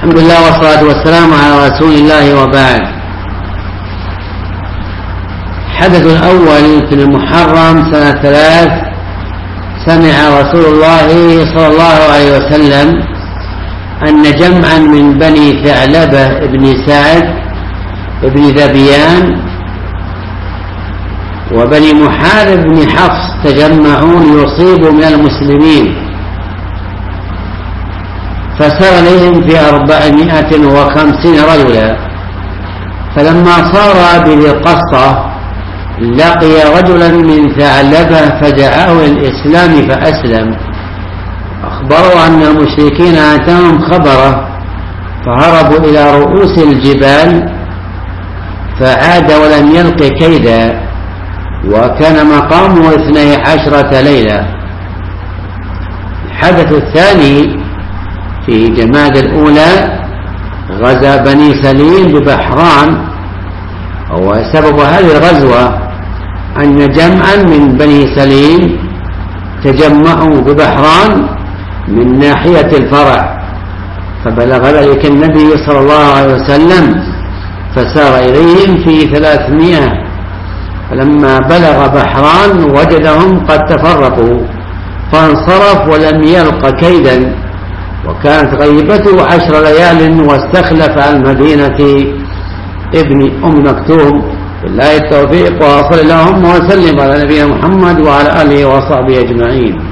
الحمد لله والصلاة والسلام على رسول الله وبعد. الحدث الأول في المحرم سنة 3 سمع رسول الله صلى الله عليه وسلم أن جمعا من بني ثعلبة بن سعد بن ذبيان وبني محارب بن حفص تجمعوا ليصيبوا من المسلمين، فسار إليهم في 450 رجلا. فلما صار بذي القصة لقي رجلا من ثعلبة فدعاه للإسلام فأسلم. أخبروا أن المشركين أتاهم خبره فهربوا إلى رؤوس الجبال، فعاد ولم يلق كيدا، وكان مقامه 12 ليلة. الحدث الثاني في جماد الأولى غزا بني سليم ببحران، وسبب هذه الغزوة أن جمعا من بني سليم تجمعوا ببحران من ناحية الفرع، فبلغ ذلك النبي صلى الله عليه وسلم فسار إليهم في 300. فلما بلغ بحران وجدهم قد تفرقوا فانصرف ولم يلق كيدا، وكانت غيبته 10 ليال، واستخلف عن المدينة ابن أم مكتوم. بالله التوفيق، وصلى اللهم وسلم على نبينا محمد وعلى آله وصحبه أجمعين.